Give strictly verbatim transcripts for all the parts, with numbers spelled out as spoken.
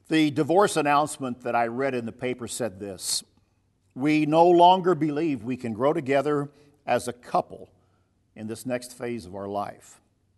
The divorce announcement that I read in the paper said this: "We no longer believe we can grow together as a couple in this next phase of our life."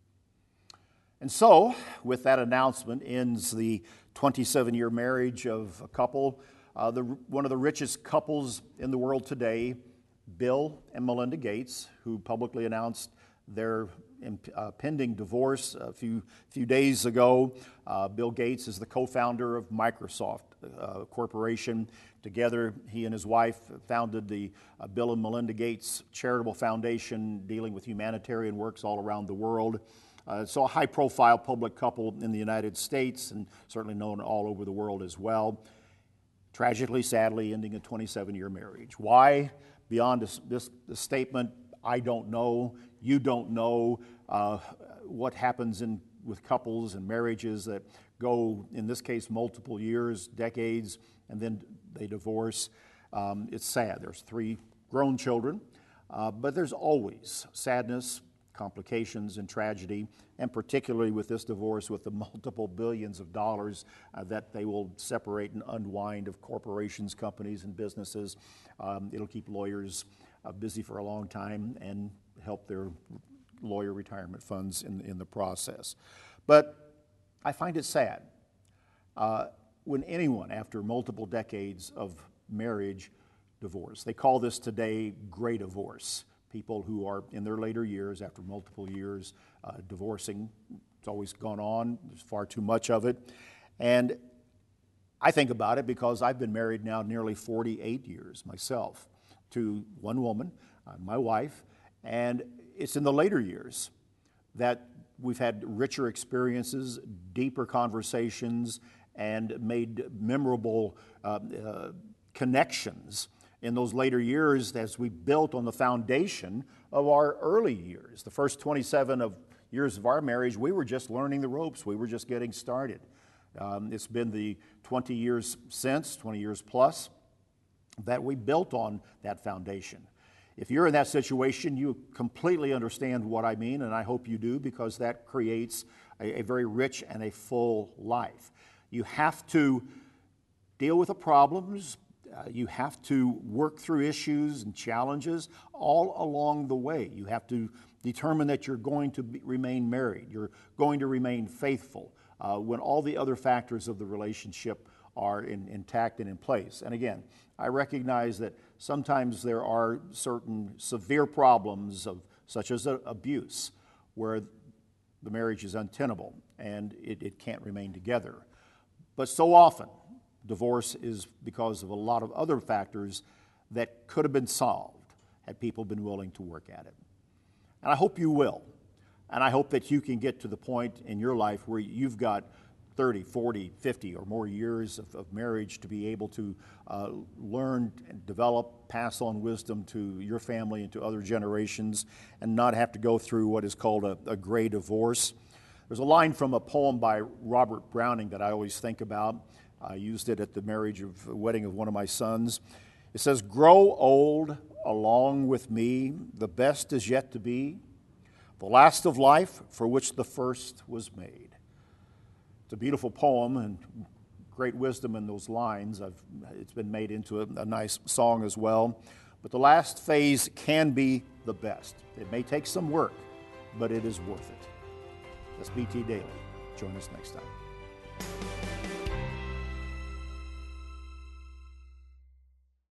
And so, with that announcement ends the twenty-seven-year marriage of a couple, uh, the, one of the richest couples in the world today, Bill and Melinda Gates, who publicly announced their uh, pending divorce a few few days ago. Uh, Bill Gates is the co-founder of Microsoft uh, Corporation. Together, he and his wife founded the uh, Bill and Melinda Gates Charitable Foundation, dealing with humanitarian works all around the world. Uh, so a high-profile public couple in the United States, and certainly known all over the world as well. Tragically, sadly, ending a twenty-seven-year marriage. Why? Beyond this, this, this statement, I don't know, you don't know uh, what happens in with couples and marriages that go, in this case, multiple years, decades, and then they divorce. Um, it's sad. There's three grown children, uh, but there's always sadness, complications, and tragedy, and particularly with this divorce, with the multiple billions of dollars uh, that they will separate and unwind of corporations, companies, and businesses. Um, it'll keep lawyers uh, busy for a long time and help their lawyer retirement funds in, in the process. But I find it sad uh, when anyone, after multiple decades of marriage, divorce. They call this today gray divorce. People who are in their later years, after multiple years, uh, divorcing. It's always gone on. There's far too much of it. And I think about it because I've been married now nearly forty-eight years myself to one woman, uh, my wife, and it's in the later years that we've had richer experiences, deeper conversations, and made memorable uh, uh, connections in those later years as we built on the foundation of our early years. The first twenty-seven of years of our marriage, we were just learning the ropes. We were just getting started. Um, it's been the twenty years since, twenty years plus, that we built on that foundation. If you're in that situation, you completely understand what I mean, and I hope you do, because that creates a, a very rich and a full life. You have to deal with the problems. Uh, you have to work through issues and challenges all along the way. You have to determine that you're going to be, remain married. You're going to remain faithful uh, when all the other factors of the relationship are in, intact and in place. And again, I recognize that sometimes there are certain severe problems of, such as a, abuse, where the marriage is untenable and it, it can't remain together. But so often, divorce is because of a lot of other factors that could have been solved had people been willing to work at it. And I hope you will. And I hope that you can get to the point in your life where you've got thirty, forty, fifty or more years of, of marriage to be able to uh, learn and develop, pass on wisdom to your family and to other generations, and not have to go through what is called a, a gray divorce. There's a line from a poem by Robert Browning that I always think about. I used it at the marriage of wedding of one of my sons. It says, "Grow old along with me, the best is yet to be, the last of life for which the first was made." It's a beautiful poem and great wisdom in those lines. I've, it's been made into a, a nice song as well. But the last phase can be the best. It may take some work, but it is worth it. That's B T Daily. Join us next time.